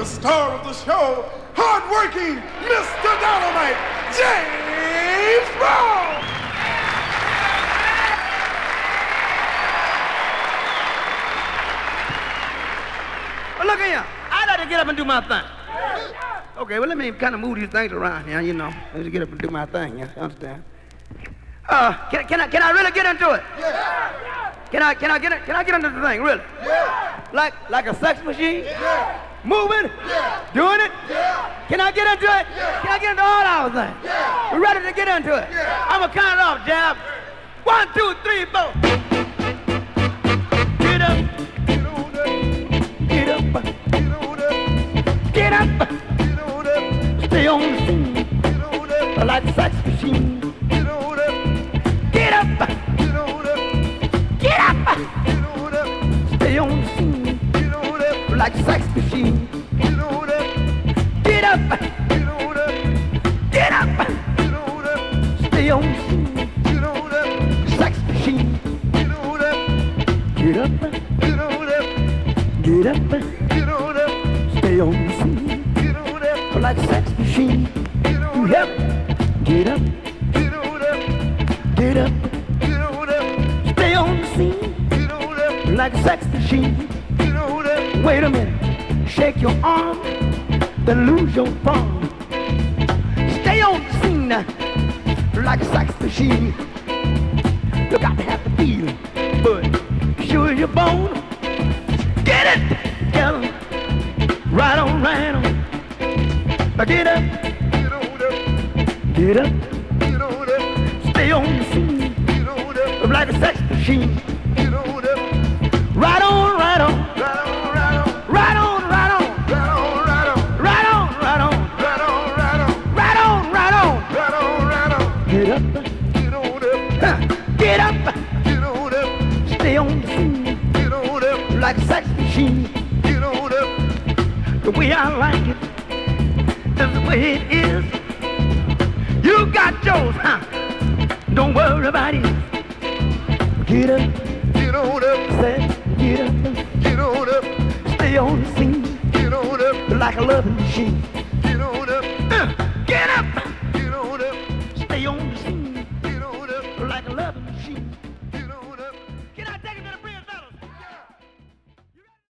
the star of the show, hard-working Mr. Dynamite, James Brown! Well, look here. I got to get up and do my thing. Okay, well, let me kind of move these things around here, you know. Let me get up and do my thing, you understand? Can I really get into it? Yeah. Can I get into the thing, really? Yeah. Like a sex machine? Yeah. Moving? Yeah. Doing it? Yeah. Can I get into it? Yeah. Can I get into all our things? Yeah. We're ready to get into it. Yeah. I'm gonna count it off, Jab. 1, 2, 3, 4. Get up. Get on up. Get up. Get on up. Get up. Get on up. Stay on the scene. Get on up. Like a sex machine. Get on up. Get up. Get on up. Get up. Get on up. Stay on the scene. Get on up. Like a sex machine. Get on up. Get up. Get on up. Get up. Get on up. Stay on the scene. Get on up. Sex machine. Get on up. Get up. Get on up. Get up. Get on up. Stay on the scene. Get on up. Like a sex machine. Get on up. Get up. Get on up. Get up. Get on up. Stay on the scene. Get on up. Like a sex machine. Get on up. Wait a minute. Shake your arm. Then lose your palm. Stay on the scene. Like a sex machine. You got to have the feeling. But sure as your bone. Get it. Get 'em. Right on, right on. Get up. Get on up. Get up. Get on up. Stay on the scene. Get on up. Like a sex machine. Get on up. Right on, right on. Right on, right on. Right on, right on. Right on, right on. Right on, right on. Right on, right on. Right on, right on. Right on, right on. Get up. Get on up. Get up. Get on up. Stay on the scene. Get on up. Like a sex machine. Get on up. The way I like it is the way it is. You got yours, huh? Don't worry about it. Get up. Get on up. Say, get up. Get on up. Stay on the scene. Get on up. Like a loving machine.